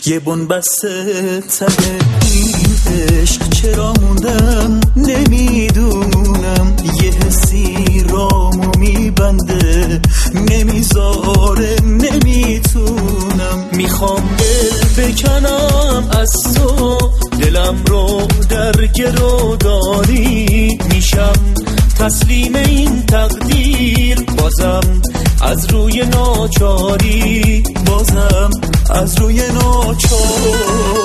یه بنبسته ته این عشق چرا موندم نمیدونم، یه حسی رامو میبنده نمیذاره نمیتونم. میخوام دل بکنم از تو، دلم رو در گرو داری، میشم تسلیم این تقدیر بازم از روی ناچاری، بازم از روی ناچاری.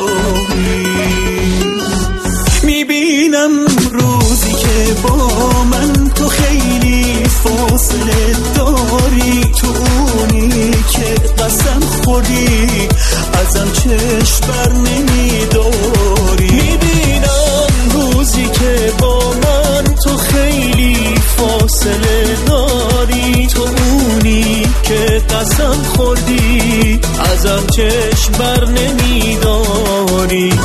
میبینم روزی که با من تو خیلی فاصله داری، تو اونی که قسم خوردی ازم چشم بر نمیداری. میبینم روزی که با من تو خیلی فاصله داری، تو اونی که قسم خوردی ازم چشم بر نمیداری.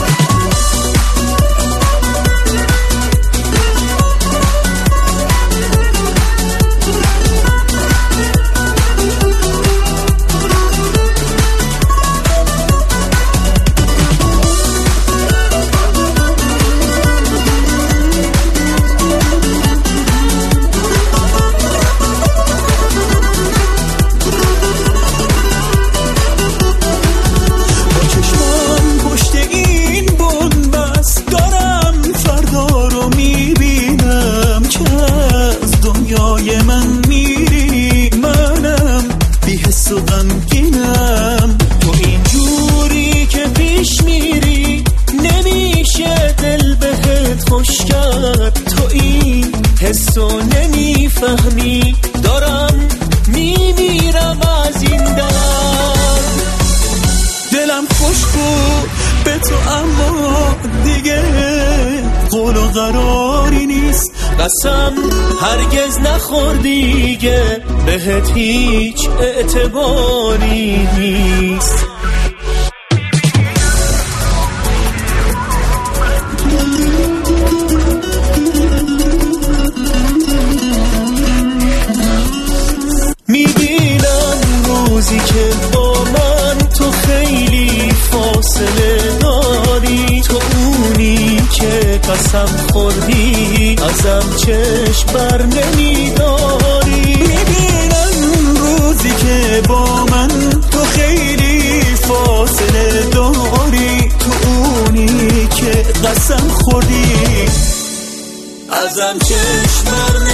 من میری منم بی‌حس و غمگینم، تو اینجوری که پیش میری نمیشه دل بهت خوش کرد. تو این حسو نمیفهمی، دارم میمیرم از این درد. دلم خوش بود به تو اما دیگه قول و قراری نیست، قسم هرگز نخور دیگه، بهت هیچ اعتباری نیست. میبینم روزی که با من تو خیلی فاصله داری، تو اونی که قسم خوردی ازم چشم بر نمیداری. میبینم روزی که با من تو خیلی فاصله داری، تو اونی که قسم خوردی ازم چشم بر